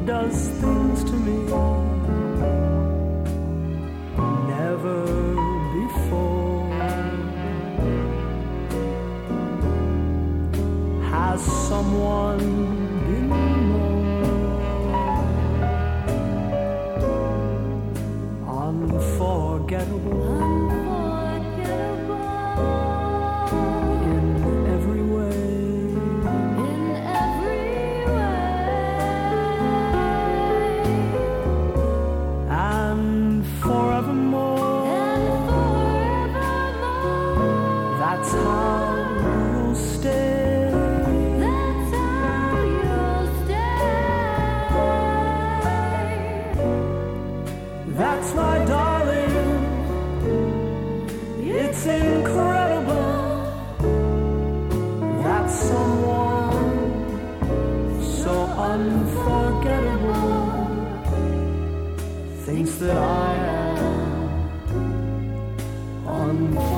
does things to me never before. Has someone been more unforgettable? That's my darling, it's incredible that someone so unforgettable thinks that I am unforgettable.